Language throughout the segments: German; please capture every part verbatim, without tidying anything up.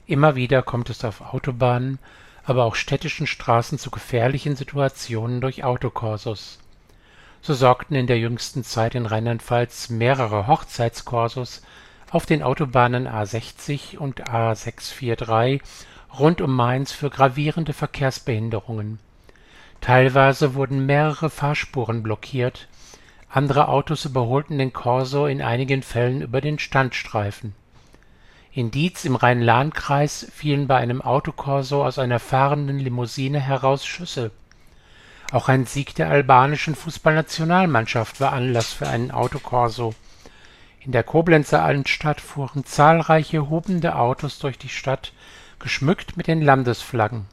Immer wieder kommt es auf Autobahnen, aber auch städtischen Straßen zu gefährlichen Situationen durch Autokorsos. So sorgten in der jüngsten Zeit in Rheinland-Pfalz mehrere Hochzeitskorsos auf den Autobahnen A sechzig und A sechshundertdreiundvierzig rund um Mainz für gravierende Verkehrsbehinderungen. Teilweise wurden mehrere Fahrspuren blockiert, andere Autos überholten den Korso in einigen Fällen über den Standstreifen. In Dietz im Rhein-Lahn-Kreis fielen bei einem Autokorso aus einer fahrenden Limousine heraus Schüsse. Auch ein Sieg der albanischen Fußballnationalmannschaft war Anlass für einen Autokorso. In der Koblenzer Altstadt fuhren zahlreiche hupende Autos durch die Stadt, geschmückt mit den Landesflaggen.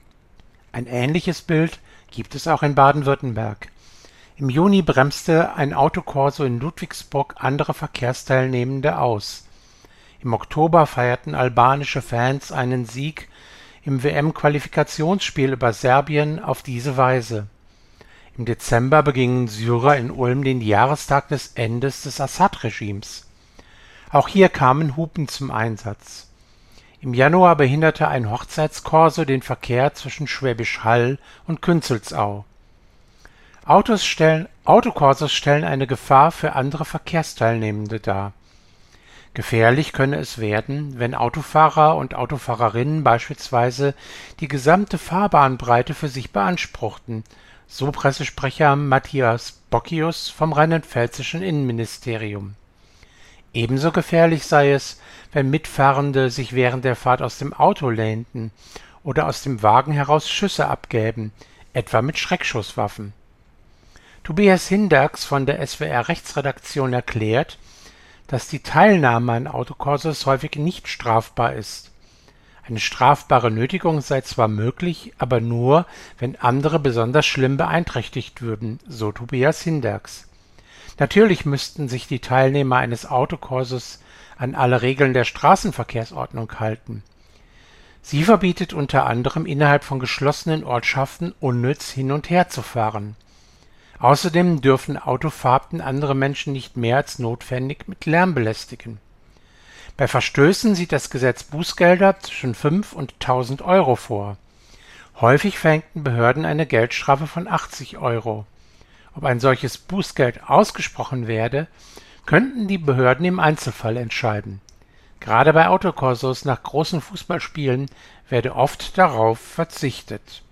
Ein ähnliches Bild gibt es auch in Baden-Württemberg. Im Juni bremste ein Autokorso in Ludwigsburg andere Verkehrsteilnehmende aus. Im Oktober feierten albanische Fans einen Sieg im W M-Qualifikationsspiel über Serbien auf diese Weise. Im Dezember begingen Syrer in Ulm den Jahrestag des Endes des Assad-Regimes. Auch hier kamen Hupen zum Einsatz. Im Januar behinderte ein Hochzeitskorso den Verkehr zwischen Schwäbisch Hall und Künzelsau. Autos stellen, Autokorsos stellen eine Gefahr für andere Verkehrsteilnehmende dar. Gefährlich könne es werden, wenn Autofahrer und Autofahrerinnen beispielsweise die gesamte Fahrbahnbreite für sich beanspruchten, so Pressesprecher Matthias Bockius vom rheinland-pfälzischen Innenministerium. Ebenso gefährlich sei es, wenn Mitfahrende sich während der Fahrt aus dem Auto lehnten oder aus dem Wagen heraus Schüsse abgäben, etwa mit Schreckschusswaffen. Tobias Hinderks von der S W R-Rechtsredaktion erklärt, dass die Teilnahme an Autokorsos häufig nicht strafbar ist. Eine strafbare Nötigung sei zwar möglich, aber nur, wenn andere besonders schlimm beeinträchtigt würden, so Tobias Hinderks. Natürlich müssten sich die Teilnehmer eines Autokorsos an alle Regeln der Straßenverkehrsordnung halten. Sie verbietet unter anderem innerhalb von geschlossenen Ortschaften unnütz hin und her zu fahren. Außerdem dürfen Autofahrten andere Menschen nicht mehr als notwendig mit Lärm belästigen. Bei Verstößen sieht das Gesetz Bußgelder zwischen fünf und tausend Euro vor. Häufig verhängten Behörden eine Geldstrafe von achtzig Euro. Ob ein solches Bußgeld ausgesprochen werde, könnten die Behörden im Einzelfall entscheiden. Gerade bei Autokorsos nach großen Fußballspielen werde oft darauf verzichtet.